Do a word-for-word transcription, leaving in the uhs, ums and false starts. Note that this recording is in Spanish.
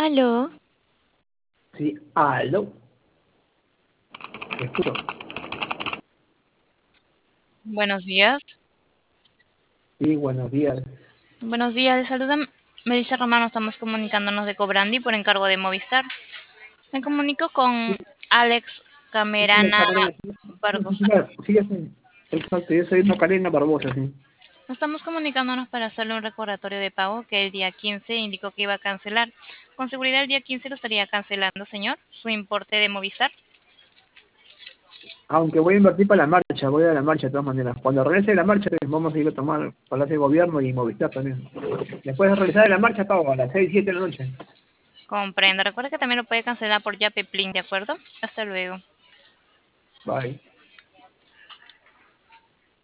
Aló, Sí, aló, te escucho. Buenos días. Sí, buenos días. Buenos días, les saluda Melissa Romano. Estamos comunicándonos de Cobrandi por encargo de Movistar. Me comunico Sí, con Alex sí, sí, Camerana Macarena, sí, sí, sí, Barbosa. sí, claro, sí, ya sé. Exacto, yo soy Macarena Barbosa, sí. Estamos comunicándonos para hacerle un recordatorio de pago que el día quince indicó que iba a cancelar. Con seguridad el día quince lo estaría cancelando, señor, su importe de Movistar. Aunque voy a invertir para la marcha, voy a la marcha de todas maneras. Cuando regrese de la marcha, pues, vamos a ir a tomar Palacio de Gobierno y Movistar también. Después de regresar de la marcha, pago a las seis siete de la noche. Comprenda. Recuerda que también lo puede cancelar por Yape Plin, ¿de acuerdo? Hasta luego. Bye.